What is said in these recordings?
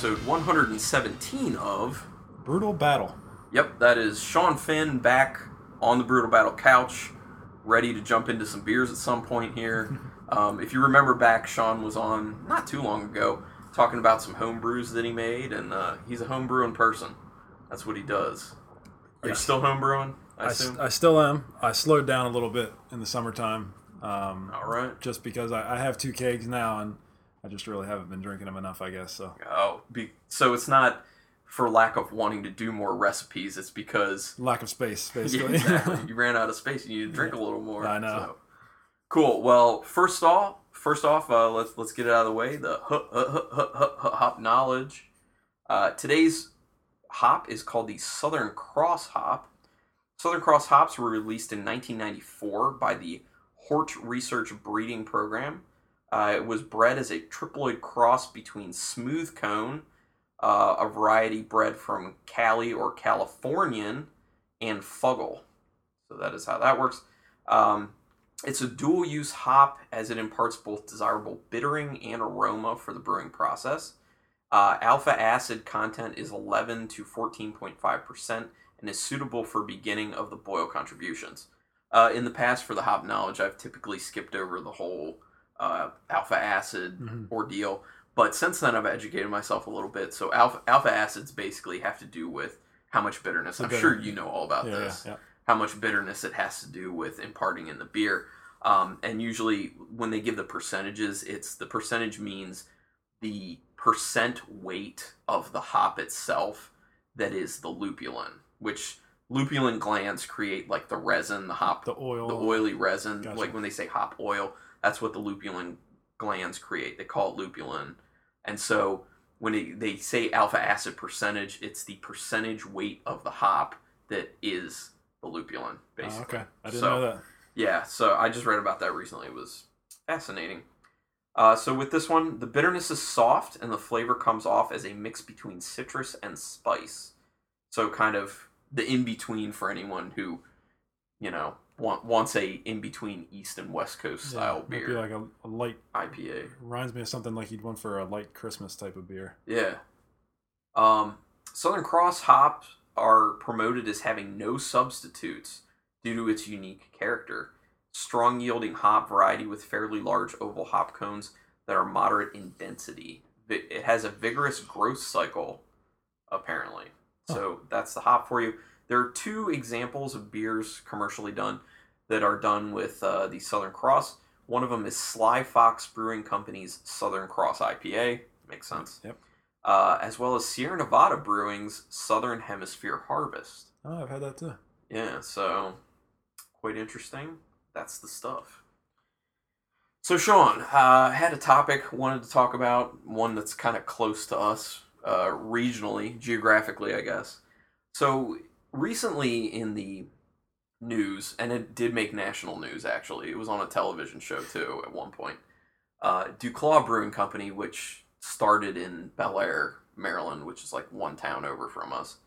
episode 117 of Brutal Battle. Yep, that is Sean Finn back on the Brutal Battle couch, ready to jump into some beers at some point here. If you remember back, Sean was on not too long ago talking about some home brews that he made, and he's a home brewing person. That's what he does. Are you still home brewing, I assume? I still am. I slowed down a little bit in the summertime. All right. Just because I have 2 kegs now, and I just really haven't been drinking them enough, I guess. So it's not for lack of wanting to do more recipes. It's because lack of space, basically. Yeah, exactly. You ran out of space. You need to drink a little more. I know. So. Cool. Well, first off, let's get it out of the way. The hop knowledge. Today's hop is called the Southern Cross hop. Southern Cross hops were released in 1994 by the Hort Research Breeding Program. It was bred as a triploid cross between Smooth Cone, a variety bred from Cali or Californian, and Fuggle. So that is how that works. It's a dual-use hop as it imparts both desirable bittering and aroma for the brewing process. Alpha acid content is 11 to 14.5% and is suitable for beginning of the boil contributions. In the past, for the hop knowledge, I've typically skipped over the whole alpha acid ordeal, but since then I've educated myself a little bit. So alpha acids basically have to do with how much bitterness. I'm sure you know all about this. Yeah. How much bitterness it has to do with imparting in the beer. And usually when they give the percentages, the percentage means the percent weight of the hop itself that is the lupulin, which lupulin glands create like the resin, the oily resin. Gotcha. Like when they say hop oil, that's what the lupulin glands create. They call it lupulin. And so when they say alpha acid percentage, it's the percentage weight of the hop that is the lupulin, basically. Okay. I didn't know that. Yeah, so I just read about that recently. It was fascinating. So with this one, the bitterness is soft and the flavor comes off as a mix between citrus and spice. So kind of the in-between for anyone who, wants a in-between East and West Coast style beer. Maybe like a light IPA. Reminds me of something like you'd want for a light Christmas type of beer. Yeah. Southern Cross hops are promoted as having no substitutes due to its unique character. Strong yielding hop variety with fairly large oval hop cones that are moderate in density. It has a vigorous growth cycle, apparently. So that's the hop for you. There are 2 examples of beers commercially done that are done with the Southern Cross. One of them is Sly Fox Brewing Company's Southern Cross IPA. Makes sense. Yep. As well as Sierra Nevada Brewing's Southern Hemisphere Harvest. Oh, I've had that too. Yeah, so quite interesting. That's the stuff. So Sean, I had a topic wanted to talk about, one that's kind of close to us, regionally, geographically, I guess. So recently in the news, and it did make national news actually, it was on a television show too at one point, Duclaw Brewing Company, which started in Bel Air, Maryland, which is like one town over from us,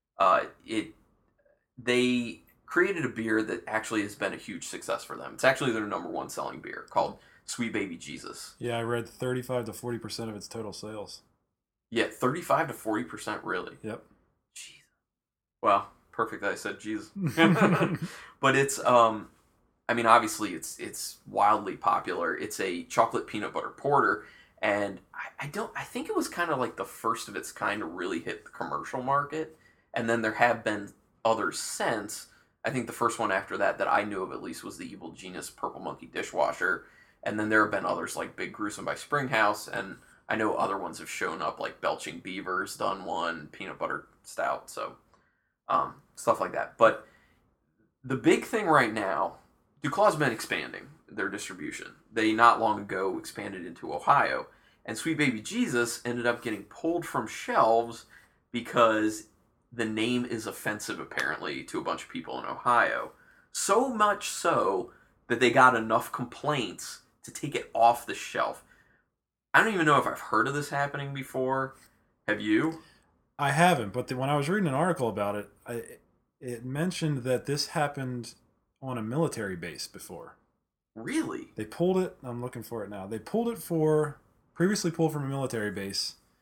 they created a beer that actually has been a huge success for them. It's actually their #1 selling beer, called Sweet Baby Jesus. Yeah, I read 35 to 40% of its total sales. Yeah, 35 to 40%, really? Yep. Jesus. Well, perfect that I said Jesus. But it's, obviously it's wildly popular. It's a chocolate peanut butter porter, and I think it was kind of like the first of its kind to really hit the commercial market, and then there have been others since. I think the first one after that I knew of at least was the Evil Genius Purple Monkey Dishwasher, and then there have been others like Big Gruesome by Springhouse, and I know other ones have shown up like Belching Beaver's done one, Peanut Butter Stout, so stuff like that. But the big thing right now, Duclaw's been expanding their distribution. They not long ago expanded into Ohio, and Sweet Baby Jesus ended up getting pulled from shelves because the name is offensive, apparently, to a bunch of people in Ohio. So much so that they got enough complaints to take it off the shelf. I don't even know if I've heard of this happening before. Have you? I haven't, but when I was reading an article about it, it mentioned that this happened on a military base before. Really? They pulled it. I'm looking for it now. They previously pulled from a military base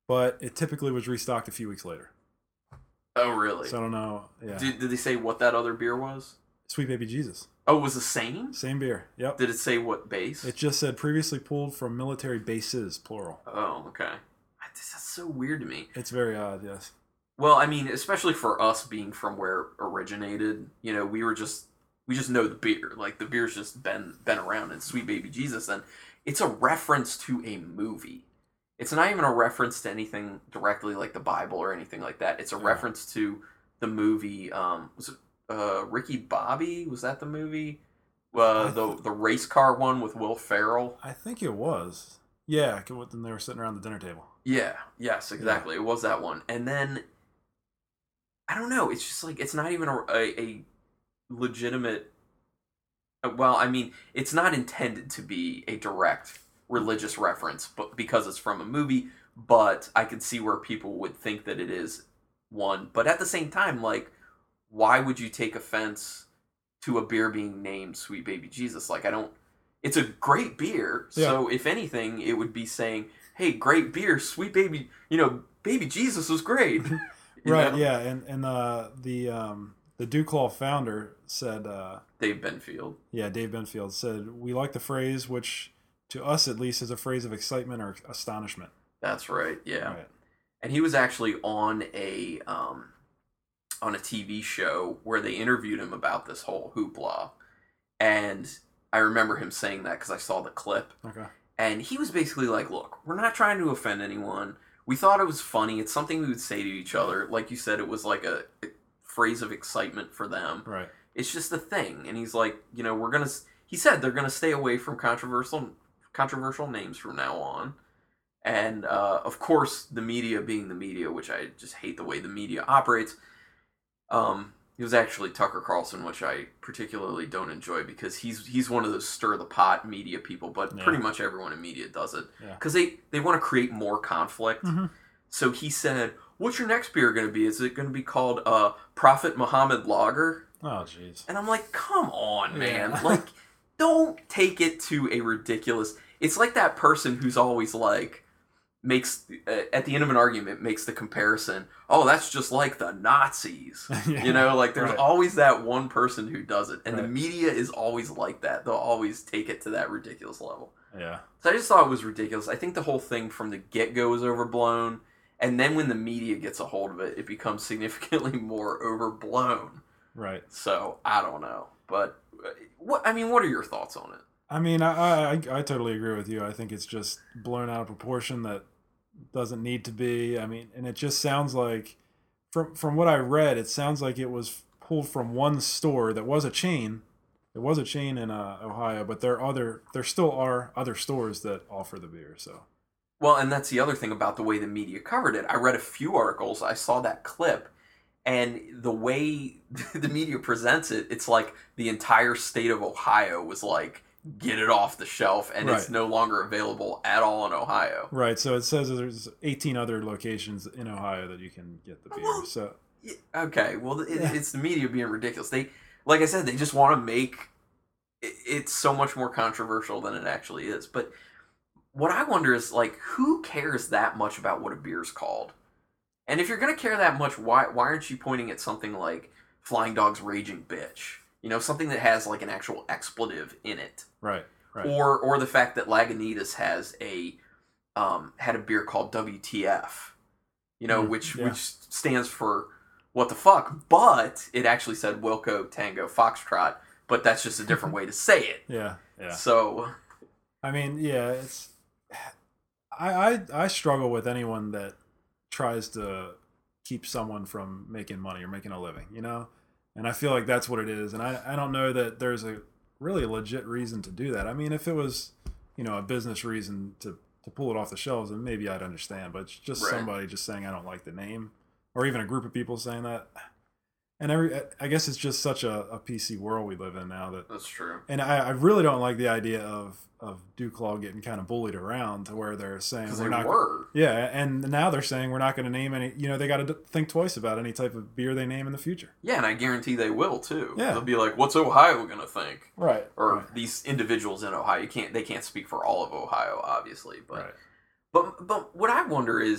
but it typically was restocked a few weeks later. Oh, really? So I don't know. Yeah. Did they say what that other beer was? Sweet Baby Jesus. Oh, it was the same? Same beer. Yep. Did it say what base? It just said previously pulled from military bases, plural. Oh, okay. That's so weird to me. It's very odd, yes. Well, I mean, especially for us being from where it originated, you know, we just know the beer. Like, the beer's just been around, and Sweet Baby Jesus, and it's a reference to a movie. It's not even a reference to anything directly like the Bible or anything like that. It's a reference to the movie, was it Ricky Bobby? Was that the movie? The race car one with Will Ferrell? I think it was. Yeah, when they were sitting around the dinner table. Yeah, yes, exactly. Yeah. It was that one. And then, I don't know, it's just like, it's not even a legitimate, well, I mean, it's not intended to be a direct religious reference, but because it's from a movie, but I could see where people would think that it is one. But at the same time, like, why would you take offense to a beer being named Sweet Baby Jesus? Like, it's a great beer, so if anything, it would be saying, hey, great beer, Sweet Baby, Baby Jesus was great. Right, know? Yeah, and the DuClaw founder said... Dave Benfield. Yeah, Dave Benfield said, we like the phrase, which to us at least is a phrase of excitement or astonishment. That's right, yeah. Right. And he was actually on a TV show where they interviewed him about this whole hoopla. And I remember him saying that because I saw the clip. Okay. And he was basically like, look, we're not trying to offend anyone. We thought it was funny. It's something we would say to each other. Like you said, it was like a phrase of excitement for them. Right. It's just a thing. And he's like, he said they're going to stay away from controversial names from now on. And, of course, the media being the media, which I just hate the way the media operates. It was actually Tucker Carlson, which I particularly don't enjoy because he's one of those stir the pot media people, but pretty much everyone in media does it. Because they want to create more conflict. Mm-hmm. So he said, what's your next beer going to be? Is it going to be called Prophet Muhammad Lager? Oh, jeez. And I'm like, come on, man. Yeah. Like, don't take it to a ridiculous... It's like that person who's always like... makes at the end of an argument makes the comparison, oh, that's just like the Nazis. Like there's always that one person who does it, and the media is always like that. They'll always take it to that ridiculous level. Yeah. So I just thought it was ridiculous. I think the whole thing from the get-go is overblown, and then when the media gets a hold of it, it becomes significantly more overblown. Right. So I don't know, but what are your thoughts on it? I mean, I totally agree with you. I think it's just blown out of proportion that doesn't need to be. I mean, and it just sounds like, from what I read, it sounds like it was pulled from one store that was a chain. It was a chain in Ohio, but there still are other stores that offer the beer. So, well, and that's the other thing about the way the media covered it. I read a few articles. I saw that clip. And the way the media presents it, it's like the entire state of Ohio was like, get it off the shelf, and it's no longer available at all in Ohio. Right, so it says there's 18 other locations in Ohio that you can get the beer. So okay, well, it's the media being ridiculous. They, like I said, they just want to make it so much more controversial than it actually is. But what I wonder is, like, who cares that much about what a beer's called? And if you're going to care that much, why aren't you pointing at something like Flying Dog's Raging Bitch? Something that has like an actual expletive in it. Right. Or the fact that Lagunitas has had a beer called WTF, which stands for what the fuck, but it actually said Wilco Tango Foxtrot, but that's just a different way to say it. Yeah. So, I mean, yeah, it's I struggle with anyone that tries to keep someone from making money or making a living, And I feel like that's what it is. And I don't know that there's a really legit reason to do that. I mean, if it was, a business reason to pull it off the shelves, then maybe I'd understand. But it's just somebody just saying I don't like the name, or even a group of people saying that. And I guess it's just such a PC world we live in now. That's true. And I really don't like the idea of DuClaw getting kind of bullied around to where they're saying we're not. Yeah, and now they're saying we're not going to name any. They got to think twice about any type of beer they name in the future. Yeah, and I guarantee they will too. Yeah, they'll be like, "What's Ohio going to think?" Right. Or these individuals in Ohio. They can't speak for all of Ohio, obviously. But what I wonder is,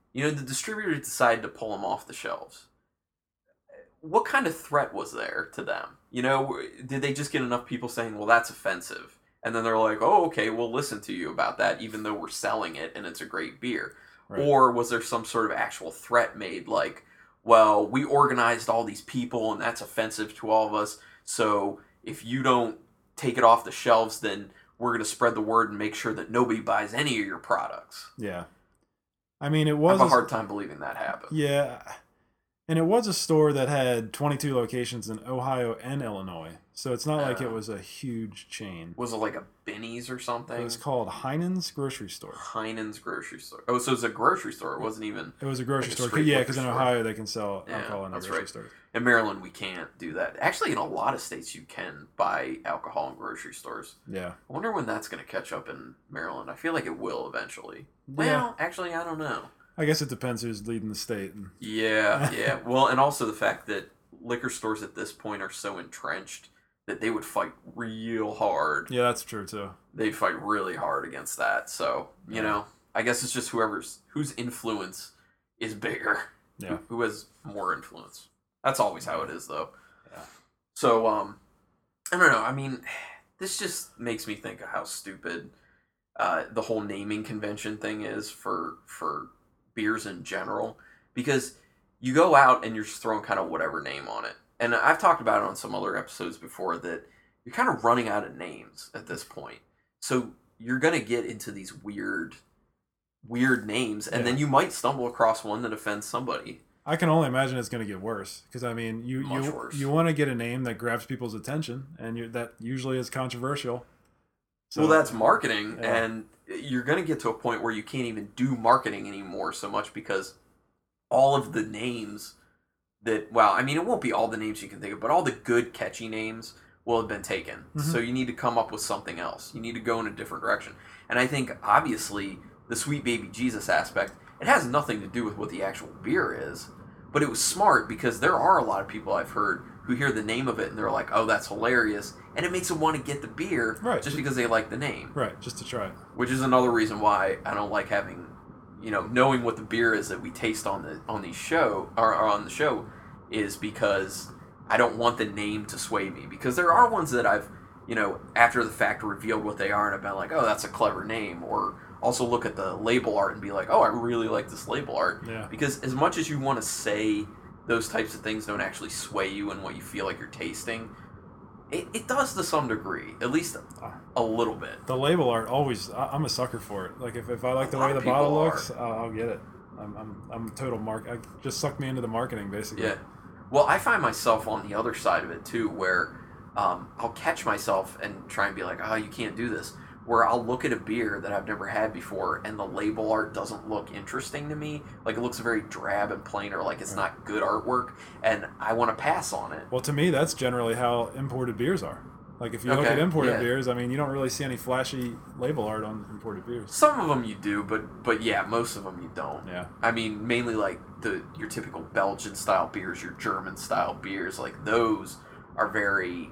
the distributor decided to pull them off the shelves. What kind of threat was there to them? Did they just get enough people saying, well, that's offensive? And then they're like, oh, okay, we'll listen to you about that, even though we're selling it and it's a great beer. Right. Or was there some sort of actual threat made, like, well, we organized all these people and that's offensive to all of us, so if you don't take it off the shelves, then we're going to spread the word and make sure that nobody buys any of your products. Yeah. I mean, it was... I have a hard time believing that happened. Yeah. And it was a store that had 22 locations in Ohio and Illinois. So it's not like it was a huge chain. Was it like a Benny's or something? It was called Heinen's Grocery Store. Heinen's Grocery Store. Oh, so it was a grocery store. It wasn't even... It was a grocery store. Yeah, because in Ohio they can sell alcohol in the grocery stores. In Maryland, we can't do that. Actually, in a lot of states, you can buy alcohol in grocery stores. Yeah. I wonder when that's going to catch up in Maryland. I feel like it will eventually. Yeah. Well, actually, I don't know. I guess it depends who's leading the state. Yeah. Well, and also the fact that liquor stores at this point are so entrenched that they would fight real hard. Yeah, that's true too. They'd fight really hard against that. So, I guess it's just whose influence is bigger. Yeah. Who has more influence. That's always how it is, though. Yeah. So, I don't know. I mean, this just makes me think of how stupid the whole naming convention thing is for beers in general. Because you go out and you're just throwing kind of whatever name on it. And I've talked about it on some other episodes before that you're kind of running out of names at this point. So you're going to get into these weird names, and then you might stumble across one that offends somebody. I can only imagine it's going to get worse. Because, I mean, you want to get a name that grabs people's attention, and that usually is controversial. So, well, that's marketing, and you're going to get to a point where you can't even do marketing anymore so much because all of the names... it won't be all the names you can think of, but all the good, catchy names will have been taken. Mm-hmm. So you need to come up with something else. You need to go in a different direction. And I think, obviously, the Sweet Baby Jesus aspect, it has nothing to do with what the actual beer is, but it was smart because there are a lot of people I've heard who hear the name of it and they're like, oh, that's hilarious, and it makes them want to get the beer just because they like the name. Right, just to try it. Which is another reason why I don't like having... knowing what the beer is that we taste on the show is because I don't want the name to sway me. Because there are ones that I've, after the fact revealed what they are and I've been like, oh, that's a clever name. Or also look at the label art and be like, oh, I really like this label art. Yeah. Because as much as you want to say those types of things don't actually sway you in what you feel like you're tasting, it does to some degree, at least a little bit. The label art always, I'm a sucker for it. Like if I like the way the bottle looks, I'll get it. I'm total just suck me into the marketing basically. Yeah. Well, I find myself on the other side of it too, where I'll catch myself and try and be like, oh, you can't do this. Where I'll look at a beer that I've never had before and the label art doesn't look interesting to me. Like it looks very drab and plain, or like it's not good artwork, and I want to pass on it. Well, to me, that's generally how imported beers are. Like if you look at imported beers, I mean, you don't really see any flashy label art on imported beers. Some of them you do, but yeah, most of them you don't. Yeah. I mean, mainly like your typical Belgian style beers, your German style beers, like those are very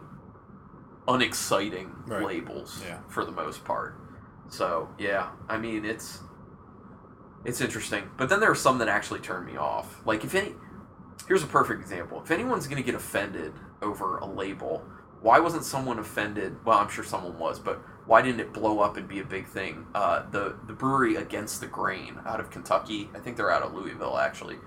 unexciting labels for the most part. So yeah, I mean it's interesting. But then there are some that actually turn me off. Like here's a perfect example. If anyone's gonna get offended over a label, why wasn't someone offended? Well, I'm sure someone was, but why didn't it blow up and be a big thing? The brewery Against the Grain out of Kentucky, I think they're out of Louisville actually.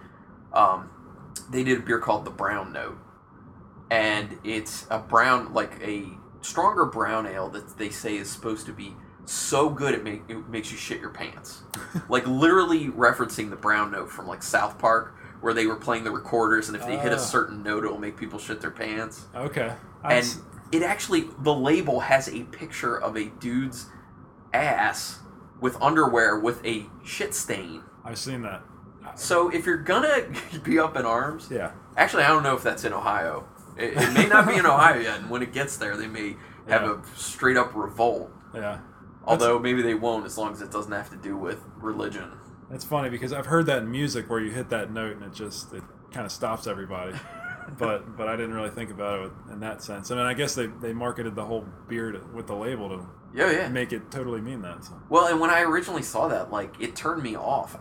They did a beer called the Brown Note, and it's a brown, like a stronger brown ale that they say is supposed to be so good it makes you shit your pants. Like literally referencing the Brown Note from like South Park, where they were playing the recorders, and if they hit a certain note, it'll make people shit their pants. Okay. And it actually, the label has a picture of a dude's ass with underwear with a shit stain. I've seen that. So if you're gonna be up in arms, actually I don't know if that's in Ohio. It may not be in Ohio yet, and when it gets there, they may have a straight up revolt. Yeah. Although maybe they won't, as long as it doesn't have to do with religion. That's funny because I've heard that in music where you hit that note and it kind of stops everybody. but I didn't really think about it in that sense. I mean, I guess they marketed the whole beer with the label to make it totally mean that. So. Well, and when I originally saw that, like, it turned me off.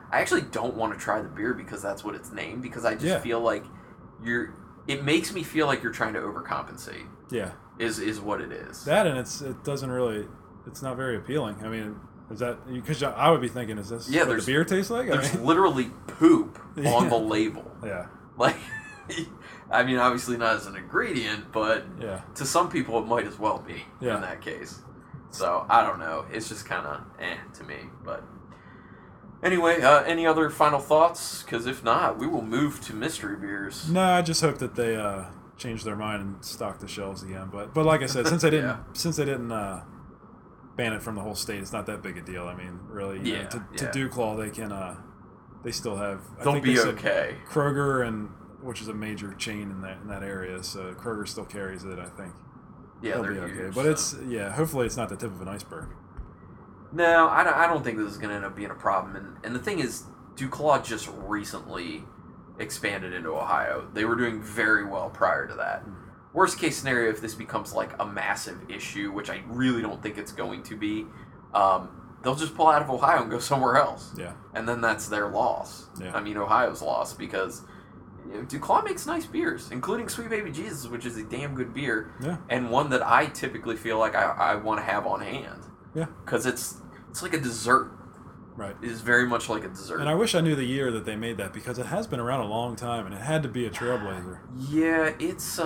I actually don't want to try the beer because that's what it's named. Because I just Yeah. feel like it makes me feel like you're trying to overcompensate. Yeah. Is what it is. That and it doesn't really, it's not very appealing. I mean, is that, because I would be thinking, is this what the beer tastes like? There's literally poop on the label. Yeah. Like, I mean, obviously not as an ingredient, but Yeah. to some people it might as well be in that case. So, I don't know. It's just kind of to me. But anyway, any other final thoughts? Because if not, we will move to mystery beers. No, I just hope that they change their mind and stock the shelves again. But like I said, since they didn't ban it from the whole state, it's not that big a deal. I mean, really, you know, to DuClaw, they can they still have. They'll be okay. Kroger, and which is a major chain in that area, so Kroger still carries it, I think. Yeah, they'll they're be okay. huge, But it's hopefully it's not the tip of an iceberg. No, I don't think this is going to end up being a problem. And the thing is, DuClaw just recently expanded into Ohio. They were doing very well prior to that. Worst case scenario, if this becomes like a massive issue, which I really don't think it's going to be, they'll just pull out of Ohio and go somewhere else. Yeah. And then that's their loss. Yeah. I mean, Ohio's loss, because DuClaw makes nice beers, including Sweet Baby Jesus, which is a damn good beer. Yeah. And one that I typically feel like I want to have on hand. Yeah. Because it's like a dessert. Right. It is very much like a dessert. And I wish I knew the year that they made that, because it has been around a long time, and it had to be a trailblazer. Yeah, it's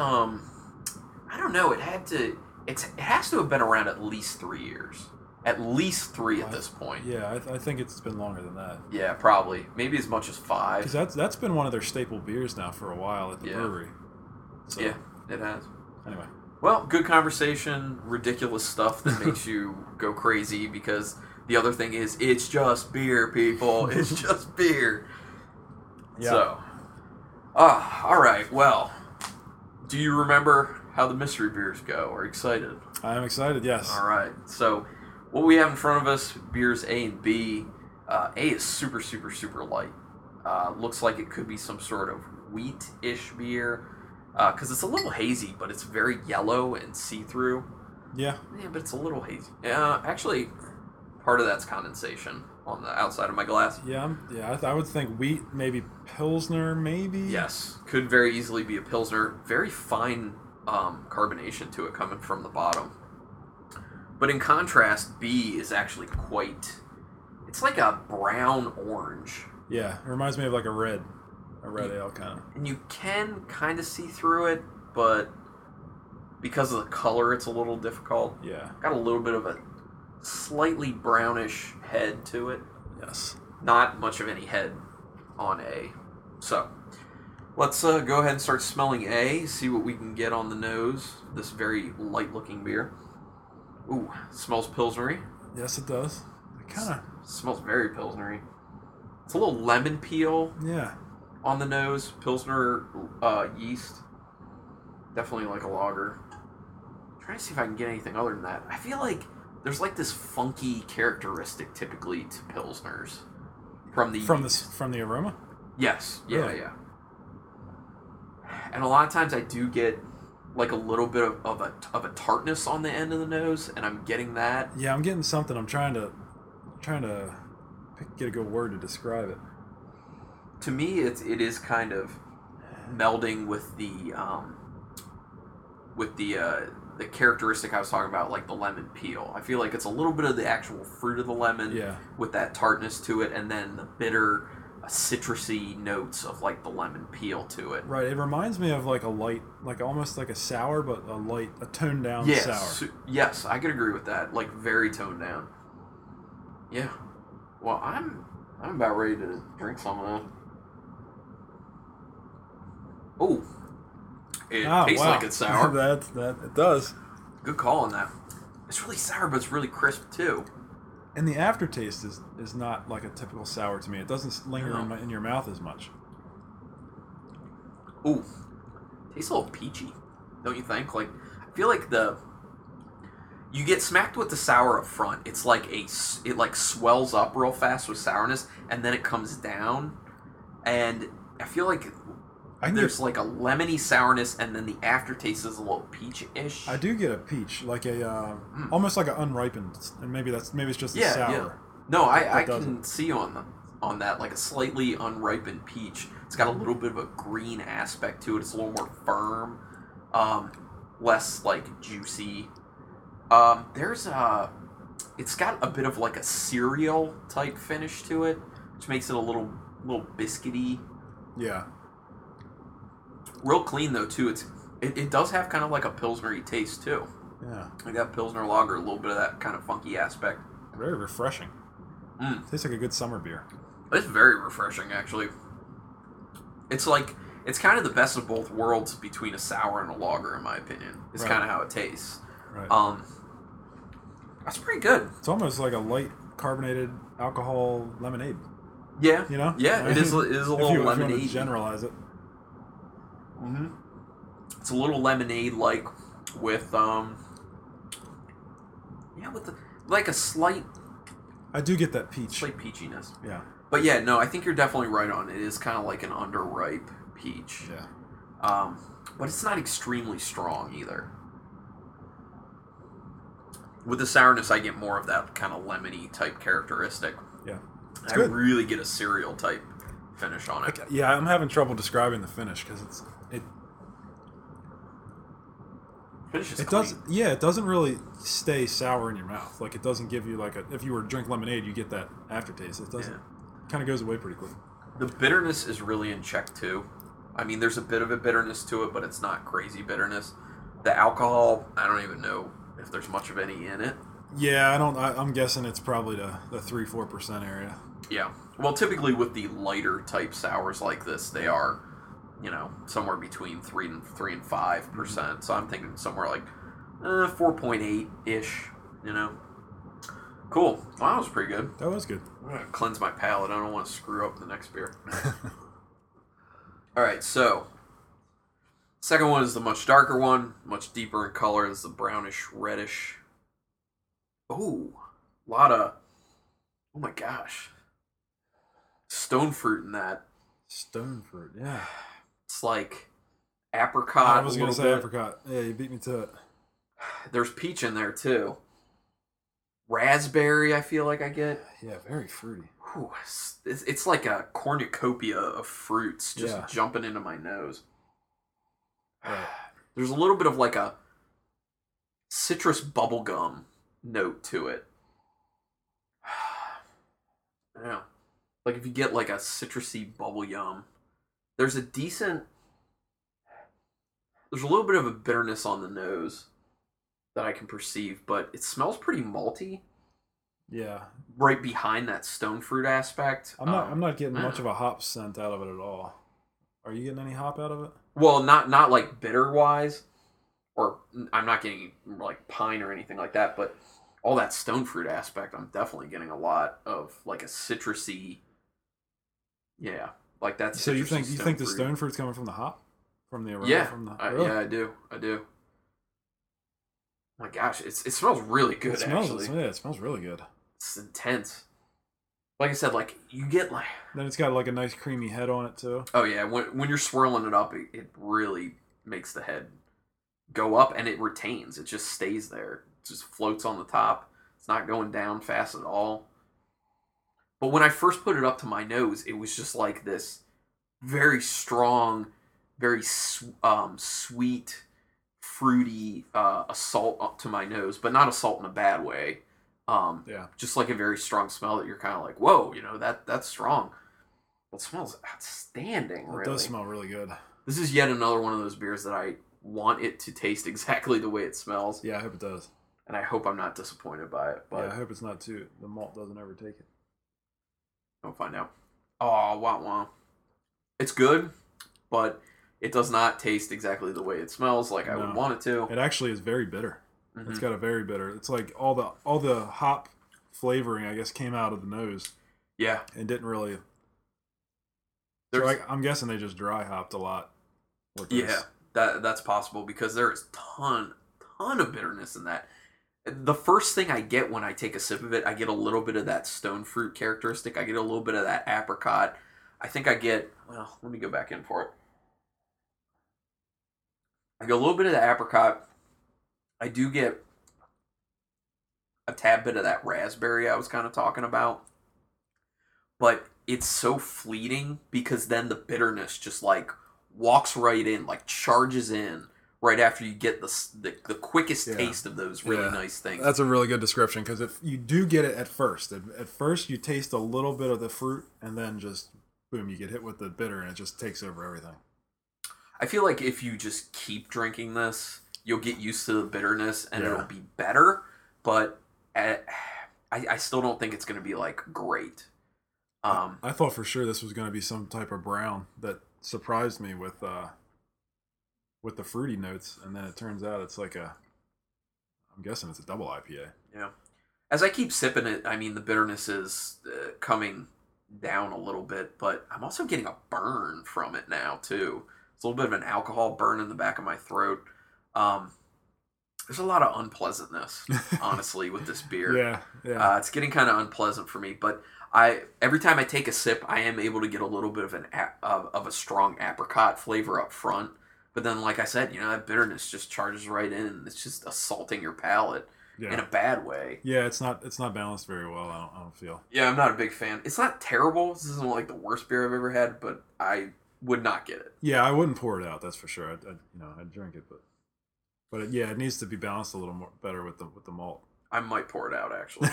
I don't know. It has to have been around at least 3 years. At least 3 at this point. Yeah, I think it's been longer than that. Yeah, probably. Maybe as much as 5. Because that's been one of their staple beers now for a while at the brewery. So, yeah, it has. Anyway. Well, good conversation, ridiculous stuff that makes you go crazy, because the other thing is, it's just beer, people. It's just beer. Yeah. So, all right. Well, do you remember how the mystery beers go? Are you excited? I am excited, yes. All right. So, what we have in front of us, beers A and B. A is super, super, super light. Looks like it could be some sort of wheat-ish beer, because it's a little hazy, but it's very yellow and see-through. Yeah. Yeah, but it's a little hazy. Actually, part of that's condensation on the outside of my glass. Yeah, I would think wheat, maybe Pilsner, maybe? Yes, could very easily be a Pilsner. Very fine carbonation to it coming from the bottom. But in contrast, B is actually it's like a brown-orange. Yeah, it reminds me of like a red ale kind of. And you can kind of see through it, but because of the color, it's a little difficult. Yeah. Got a little bit of a slightly brownish head to it. Yes. Not much of any head on A. So, let's go ahead and start smelling A, see what we can get on the nose. This very light-looking beer. Ooh, smells Pilsnery. Yes, it does. It kind of smells very Pilsnery. It's a little lemon peel. Yeah. On the nose, Pilsner yeast. Definitely like a lager. I'm trying to see if I can get anything other than that. I feel like there's like this funky characteristic typically to Pilsners from the aroma. Yes. Yeah. Really? Yeah. And a lot of times I do get like a little bit of a tartness on the end of the nose, and I'm getting that. Yeah, I'm getting something. I'm trying to get a good word to describe it. To me, it is kind of melding with the characteristic I was talking about, like the lemon peel. I feel like it's a little bit of the actual fruit of the lemon with that tartness to it, and then the bitter, citrusy notes of like the lemon peel to it. Right. It reminds me of like a light, like almost like a sour, but a toned down sour. Yes, I could agree with that. Like very toned down. Yeah. Well, I'm about ready to drink some of that. Oh, it tastes like it's sour. that it does. Good call on that. It's really sour, but it's really crisp too. And the aftertaste is not like a typical sour to me. It doesn't linger in your mouth as much. Ooh, tastes a little peachy, don't you think? Like, I feel like you get smacked with the sour up front. It's like it like swells up real fast with sourness, and then it comes down. And I feel like there's like a lemony sourness, and then the aftertaste is a little peach-ish. I do get a peach, like a almost like an unripened, and maybe it's just the sour. Yeah. No, I can see on on that, like a slightly unripened peach. It's got a little bit of a green aspect to it. It's a little more firm, less like juicy. There's it's got a bit of like a cereal type finish to it, which makes it a little biscuity. Yeah. Real clean though too. It does have kind of like a pilsnery taste too. Yeah. Like that Pilsner lager, a little bit of that kind of funky aspect. Very refreshing. Tastes like a good summer beer. It's very refreshing, actually. It's kind of the best of both worlds between a sour and a lager, in my opinion. It's kind of how it tastes. Right. That's pretty good. It's almost like a light carbonated alcohol lemonade. Yeah. You know? Yeah, it is a little lemonade. If you generalize it. Mm-hmm. It's a little lemonade-like with like a slight. I do get that peach. Slight peachiness. Yeah. But yeah, no, I think you're definitely right on. It is kind of like an underripe peach. Yeah. But it's not extremely strong either. With the sourness, I get more of that kind of lemony type characteristic. Yeah. I really get a cereal type finish on it. Yeah, I'm having trouble describing the finish because it doesn't really stay sour in your mouth. Like it doesn't give you like if you were to drink lemonade, you get that aftertaste. It doesn't. Kind of goes away pretty quick. The bitterness is really in check too. I mean, there's a bit of a bitterness to it, but it's not crazy bitterness. The alcohol, I don't even know if there's much of any in it. Yeah, I'm guessing it's probably the 3-4% area. Yeah. Well, typically with the lighter type sours like this, they are, somewhere between 3 and 5%. So I'm thinking somewhere like 4.8 ish. Cool. Well, that was pretty good. That was good. I'm gonna cleanse my palate. I don't want to screw up the next beer. All right, so second one is the much darker one, much deeper in color. It's the brownish reddish. Oh, a lot of. Oh my gosh, stone fruit in that. Stone fruit, yeah. It's like apricot. I was gonna say apricot. Yeah, you beat me to it. There's peach in there too. Raspberry, I feel like I get. Yeah, very fruity. Whew, it's like a cornucopia of fruits just jumping into my nose. Right. There's a little bit of like a citrus bubblegum note to it. Yeah. Like if you get like a citrusy bubble yum, there's a little bit of a bitterness on the nose that I can perceive, but it smells pretty malty. Yeah. Right behind that stone fruit aspect. I'm not getting much of a hop scent out of it at all. Are you getting any hop out of it? Well, not like bitter wise, or I'm not getting like pine or anything like that, but all that stone fruit aspect, I'm definitely getting a lot of like a citrusy. Yeah, like that. So you think the stone fruit's coming from the hop, from the aroma? Yeah, from the, really? Yeah, I do. My gosh, it smells really good. It smells really good. It's intense. Like I said, like you get like. Then it's got like a nice creamy head on it too. Oh yeah, when you're swirling it up, it really makes the head go up, and it retains. It just stays there. It just floats on the top. It's not going down fast at all. But when I first put it up to my nose, it was just like this very strong, very sweet, fruity assault up to my nose, but not assault in a bad way. Just like a very strong smell that you're kind of like, whoa, that's strong. It smells outstanding. It does smell really good. This is yet another one of those beers that I want it to taste exactly the way it smells. Yeah, I hope it does. And I hope I'm not disappointed by it. But yeah, I hope it's not too. The malt doesn't ever take it. We'll find out. Oh, wow. It's good, but it does not taste exactly the way it smells like I would want it to. It actually is very bitter. Mm-hmm. It's got a very bitter. It's like all the hop flavoring, I guess, came out of the nose. Yeah. And didn't really. So I'm guessing they just dry hopped a lot. With this. Yeah, that's possible because there is ton of bitterness in that. The first thing I get when I take a sip of it, I get a little bit of that stone fruit characteristic. I get a little bit of that apricot. I think I get. Well, let me go back in for it. I get a little bit of the apricot. I do get a tad bit of that raspberry I was kind of talking about. But it's so fleeting because then the bitterness just like walks right in, like charges in right after you get the quickest taste of those really nice things. That's a really good description, because if you do get it at first you taste a little bit of the fruit, and then just boom, you get hit with the bitter, and it just takes over everything. I feel like if you just keep drinking this, you'll get used to the bitterness, and it'll be better. But I still don't think it's going to be like great. I thought for sure this was going to be some type of brown that surprised me with the fruity notes, and then it turns out it's like I'm guessing it's a double IPA. Yeah. As I keep sipping it, I mean, the bitterness is coming down a little bit, but I'm also getting a burn from it now too. It's a little bit of an alcohol burn in the back of my throat. There's a lot of unpleasantness, honestly, with this beer. Yeah. It's getting kind of unpleasant for me, but every time I take a sip, I am able to get a little bit of a strong apricot flavor up front. But then, like I said, that bitterness just charges right in, and it's just assaulting your palate in a bad way. Yeah, it's not balanced very well. I don't feel. Yeah, I'm not a big fan. It's not terrible. This isn't like the worst beer I've ever had, but I would not get it. Yeah, I wouldn't pour it out. That's for sure. I'd drink it, but it needs to be balanced a little more better with the malt. I might pour it out actually.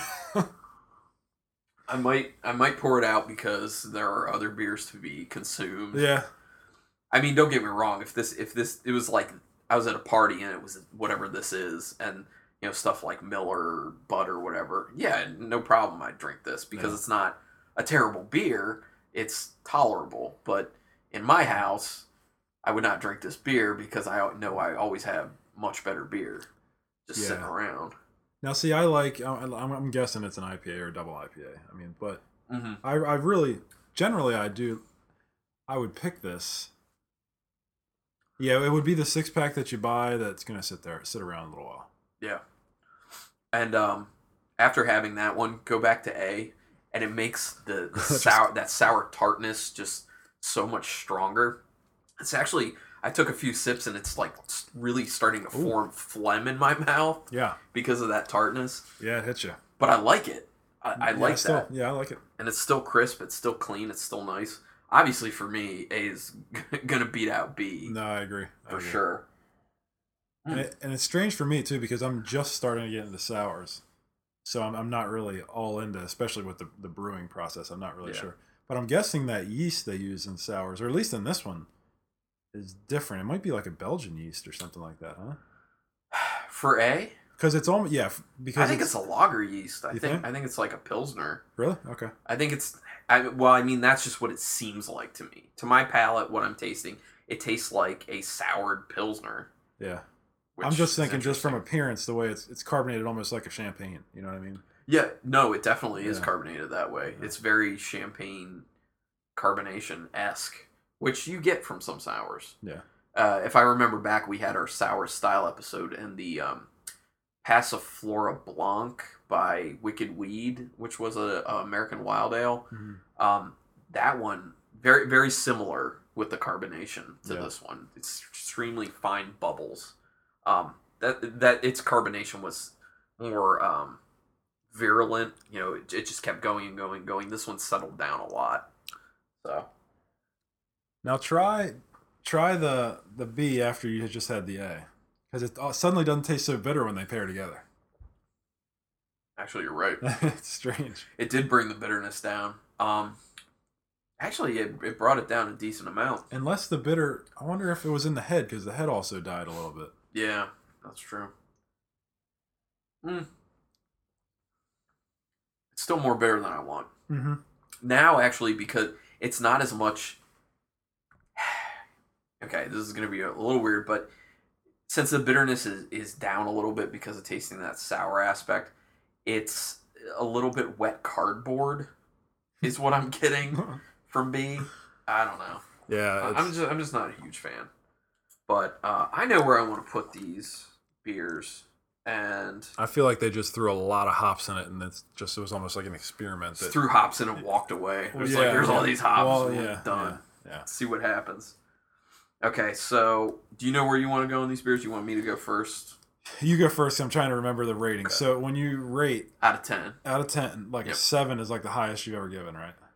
I might pour it out because there are other beers to be consumed. Yeah. I mean, don't get me wrong. If it was like I was at a party and it was whatever this is, and stuff like Miller or Bud or whatever, yeah, no problem. I'd drink this because it's not a terrible beer. It's tolerable. But in my house, I would not drink this beer because I know I always have much better beer just sitting around. Now, see, I'm guessing it's an IPA or a double IPA. I mean, but I really, generally, I would pick this. Yeah, it would be the 6-pack that you buy that's going to sit around a little while. Yeah. And after having that one, go back to A, and it makes the sour tartness just so much stronger. It's actually, I took a few sips, and it's like really starting to form phlegm in my mouth. Yeah. Because of that tartness. Yeah, it hits you. But I like it. I like that. Yeah, I like it. And it's still crisp. It's still clean. It's still nice. Obviously, for me, A is going to beat out B. No, I agree. For sure. And it's strange for me, too, because I'm just starting to get into sours. So I'm not really all into, especially with the brewing process. I'm not really sure. But I'm guessing that yeast they use in sours, or at least in this one, is different. It might be like a Belgian yeast or something like that, huh? For A? Because it's almost, because I think it's a lager yeast. I think it's like a Pilsner. Really? Okay. I think it's, that's just what it seems like to me. To my palate, what I'm tasting, it tastes like a soured Pilsner. Yeah. I'm just thinking, just from appearance, the way it's carbonated almost like a champagne. You know what I mean? Yeah. No, it definitely is carbonated that way. Yeah. It's very champagne carbonation-esque, which you get from some sours. Yeah. If I remember back, we had our sour style episode, and the Passiflora Blanc by Wicked Weed, which was a American Wild Ale. Mm-hmm. That one, very, very similar with the carbonation to this one. It's extremely fine bubbles. That its carbonation was more virulent. It just kept going and going and going. This one settled down a lot. So now try the B after you just had the A, because it suddenly doesn't taste so bitter when they pair together. Actually, you're right. It's strange. It did bring the bitterness down. Actually, it brought it down a decent amount. Unless the bitter, I wonder if it was in the head, because the head also died a little bit. Yeah, that's true. It's still more bitter than I want. Mm-hmm. Now, actually, because it's not as much... Okay, this is going to be a little weird, but since the bitterness is down a little bit because of tasting that sour aspect, it's a little bit wet cardboard is what I'm getting from B. I don't know. Yeah, I'm just not a huge fan. But I know where I want to put these beers, and I feel like they just threw a lot of hops in it, and it was almost like an experiment. Threw hops in and walked away. It was like, here's all these hops. Done. Yeah. See what happens. Okay, so do you know where you want to go in these beers? Do you want me to go first? You go first. I'm trying to remember the rating. Okay. So when you rate out of 10, a 7 is like the highest you've ever given, right?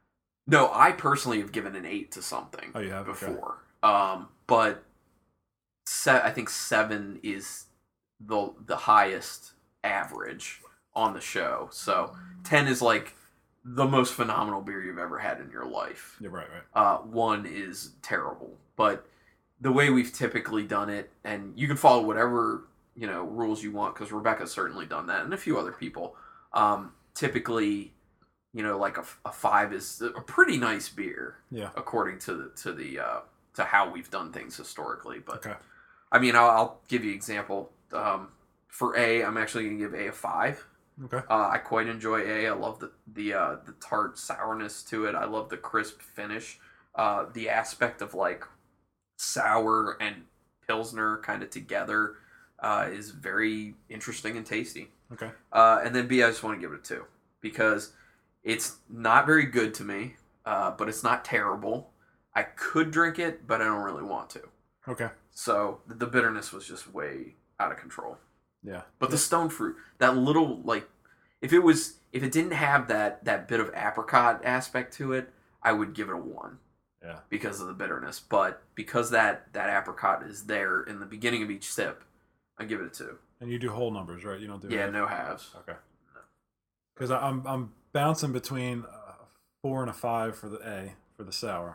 No, I personally have given an 8 to something. Oh, you have? Before. But I think 7 is the highest average on the show. So 10 is like the most phenomenal beer you've ever had in your life. Yeah, right. 1 is terrible. But the way we've typically done it, and you can follow whatever rules you want, because Rebecca's certainly done that, and a few other people. Typically, like a 5 is a pretty nice beer. Yeah. According to how we've done things historically. But okay. I mean, I'll give you an example. For A, I'm actually going to give A a 5. Okay. I quite enjoy A. I love the tart sourness to it. I love the crisp finish. The aspect of like sour and Pilsner kind of together is very interesting and tasty. Okay. And then B, I just want to give it a 2 because it's not very good to me, but it's not terrible. I could drink it, but I don't really want to. Okay. So the bitterness was just way out of control. Yeah. But the stone fruit, that little, like, if it didn't have that bit of apricot aspect to it, I would give it a 1. Yeah. Because of the bitterness. But because that apricot is there in the beginning of each sip, I give it a 2. And you do whole numbers, right? You don't do no halves. Okay. Because I'm bouncing between a 4 and a 5 for the A for the sour.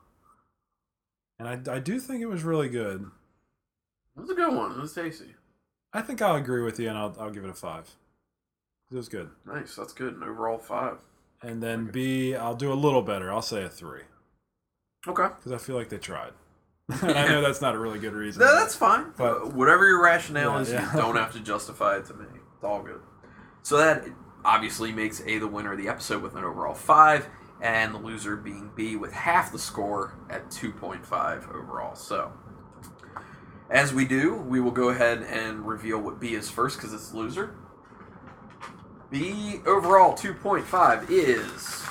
And I do think it was really good. It was a good one. It was tasty. I think I'll agree with you, and I'll give it a 5. It was good. Nice. That's good. An overall 5. And then B, I'll do a little better. I'll say a 3. Okay. Because I feel like they tried. And I know that's not a really good reason. No, that's fine. But whatever your rationale is, yeah. You don't have to justify it to me. It's all good. So that obviously makes A the winner of the episode with an overall 5, and the loser being B with half the score at 2.5 overall. So, as we do, we will go ahead and reveal what B is first because it's the loser. B overall 2.5 is...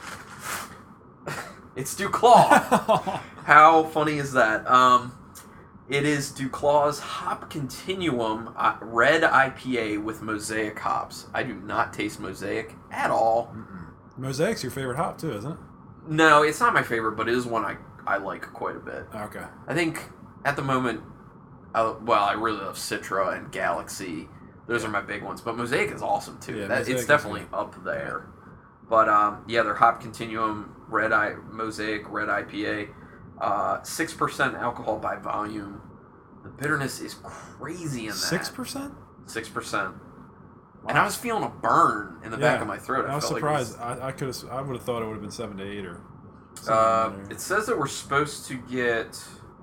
It's Duclaw. How funny is that? It is Duclaw's Hop Continuum Red IPA with Mosaic hops. I do not taste Mosaic at all. Mosaic's your favorite hop too, isn't it? No, it's not my favorite, but it is one I like quite a bit. Okay. I think at the moment, I really love Citra and Galaxy. Those are my big ones. But Mosaic is awesome too. Yeah, It's definitely up there. But their Hop Continuum Mosaic Red IPA, 6% alcohol by volume. The bitterness is crazy in that. 6%? 6%. Wow. And I was feeling a burn in the back of my throat. I was surprised. I would have thought it would have been 7 to 8 or something. It says that we're supposed to get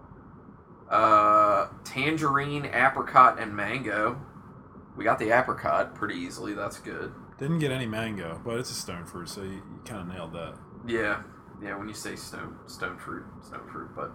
tangerine, apricot, and mango. We got the apricot pretty easily. That's good. Didn't get any mango, but it's a stone fruit, so you kind of nailed that. Yeah, when you say stone fruit, but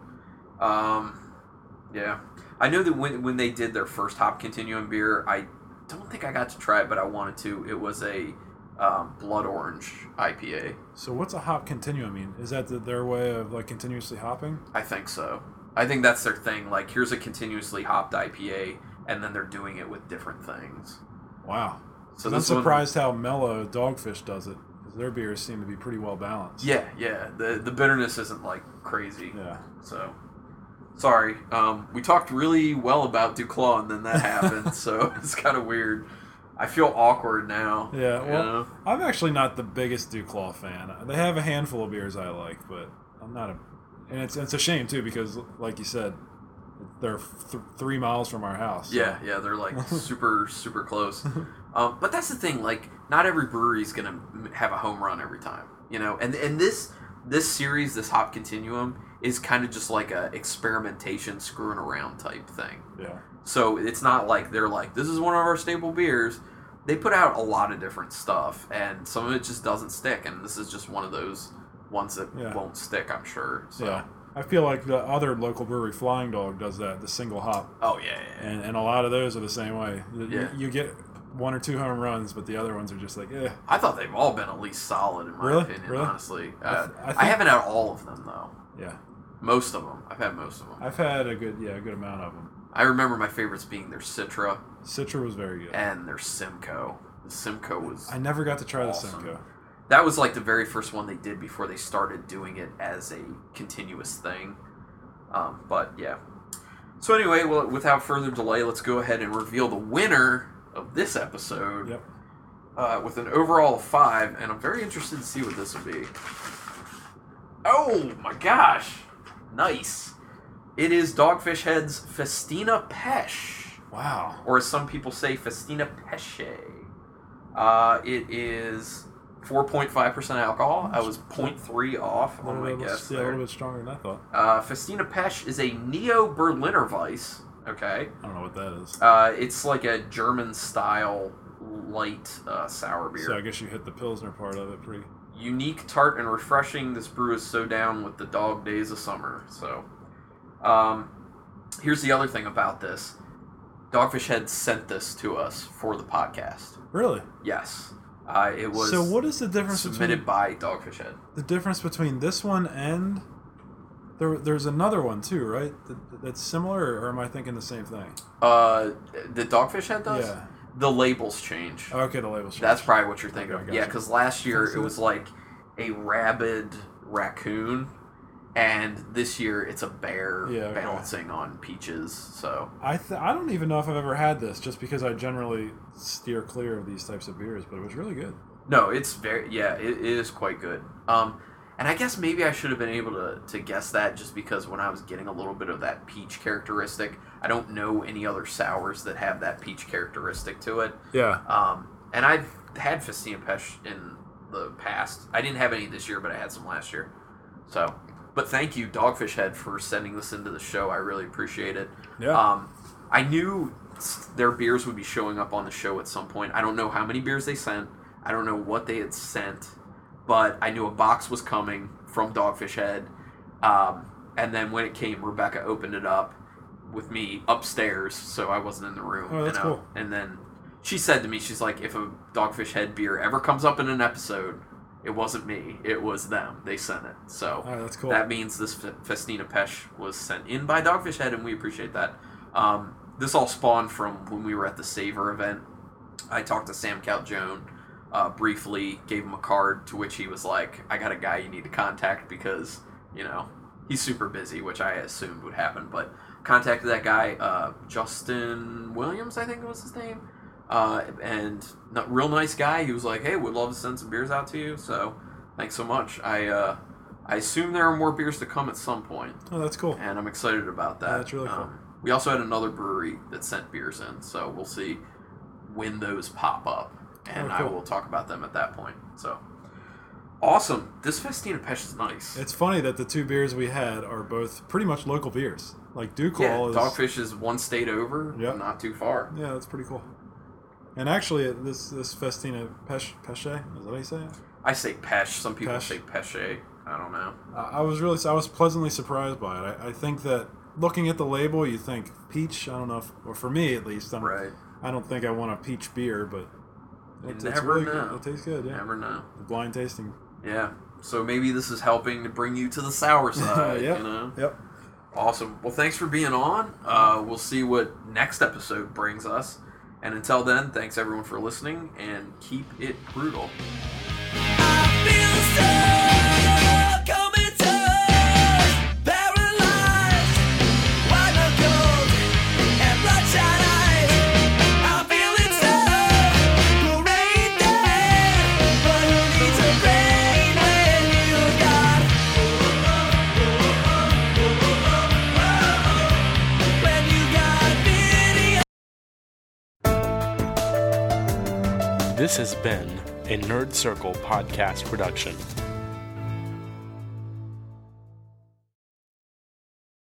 yeah. I know that when they did their first Hop Continuum beer, I don't think I got to try it, but I wanted to. It was a blood orange IPA. So what's a Hop Continuum mean? Is that their way of like continuously hopping? I think so. I think that's their thing. Like, here's a continuously hopped IPA, and then they're doing it with different things. Wow. So I'm surprised how mellow Dogfish does it, because their beers seem to be pretty well balanced. Yeah. The bitterness isn't like crazy. Yeah. So, sorry. We talked really well about Duclaw, and then that happened. So it's kind of weird. I feel awkward now. Yeah. Well, I'm actually not the biggest Duclaw fan. They have a handful of beers I like, but I'm not a. And it's a shame too, because like you said, they're 3 miles from our house. So. Yeah, they're like super close. But that's the thing, like, not every brewery is gonna have a home run every time, And this series, this Hop Continuum, is kind of just like a experimentation, screwing around type thing. Yeah. So it's not like they're like, this is one of our staple beers. They put out a lot of different stuff, and some of it just doesn't stick. And this is just one of those ones that won't stick, I'm sure. So. Yeah. I feel like the other local brewery, Flying Dog, does that, the single hop. Oh, yeah. And a lot of those are the same way. Yeah. You get 1 or 2 home runs, but the other ones are just like, eh. I thought they've all been at least solid, in my opinion, honestly. I haven't had all of them, though. Yeah. Most of them. I've had most of them. I've had a good amount of them. I remember my favorites being their Citra. Citra was very good. And their Simcoe. The Simcoe was I never got to try awesome. the Simcoe. That was like the very first one they did before they started doing it as a continuous thing. But yeah. So anyway, well, without further delay, let's go ahead and reveal the winner of this episode. Yep. With an overall of 5, and I'm very interested to see what this will be. Oh my gosh! Nice. It is Dogfish Head's Festina Pesh. Wow. Or as some people say, Festina Pesce. It is 4.5% alcohol. I was 0.3 off on my guess. Yeah, a little bit stronger than I thought. Festina Pesh is a Neo-Berliner Weiss. Okay. I don't know what that is. It's like a German-style light sour beer. So I guess you hit the Pilsner part of it pretty... Unique, tart, and refreshing. This brew is so down with the dog days of summer. So, here's the other thing about this. Dogfish Head sent this to us for the podcast. Really? Yes. It was. So what is the difference submitted by Dogfish Head? The difference between this one and there's another one too, right? That's similar, or am I thinking the same thing? The Dogfish Head does. Yeah. The labels change. Okay, the labels change. That's probably what you're thinking Okay, of. Yeah, because last year it was like a rabid raccoon, and this year it's a bear balancing on peaches. So I don't even know if I've ever had this, just because I generally steer clear of these types of beers, but it was really good. No, it's it is quite good. And I guess maybe I should have been able to guess that, just because when I was getting a little bit of that peach characteristic, I don't know any other sours that have that peach characteristic to it. Yeah. And I've had Festina Pesh in the past. I didn't have any this year, but I had some last year. So, but thank you, Dogfish Head, for sending this into the show. I really appreciate it. Yeah. I knew their beers would be showing up on the show at some point. I don't know how many beers they sent. I don't know what they had sent. But I knew a box was coming from Dogfish Head. And then when it came, Rebecca opened it up with me upstairs, so I wasn't in the room. Oh, that's cool. And then she said to me, she's like, if a Dogfish Head beer ever comes up in an episode, it wasn't me, it was them. They sent it. So that's cool. That means this Festina Pesh was sent in by Dogfish Head, and we appreciate that. This all spawned from when we were at the Savor event. I talked to Sam Calgione. Briefly gave him a card, to which he was like, I got a guy you need to contact because, he's super busy, which I assumed would happen, but contacted that guy, Justin Williams, I think was his name, and real nice guy. He was like, hey, would love to send some beers out to you, so thanks so much. I assume there are more beers to come at some point. Oh, that's cool. And I'm excited about that. Yeah, that's really cool. We also had another brewery that sent beers in, so we'll see when those pop up. And I will talk about them at that point. So, awesome. This Festina Pesh is nice. It's funny that the two beers we had are both pretty much local beers. Like Ducal is... Dogfish is one state over, not too far. Yeah, that's pretty cool. And actually, this Festina Pesh, is that how you say it? I say Pesh. Some people say Pesce. I don't know. I was pleasantly surprised by it. I think that looking at the label, you think peach. I don't know, or for me at least, I don't think I want a peach beer, but... It's really good. It tastes good, yeah. Never know. Blind tasting. Yeah. So maybe this is helping to bring you to the sour side, Yep. Awesome. Well, thanks for being on. We'll see what next episode brings us. And until then, thanks everyone for listening, and keep it brutal. This has been a Nerd Circle podcast production.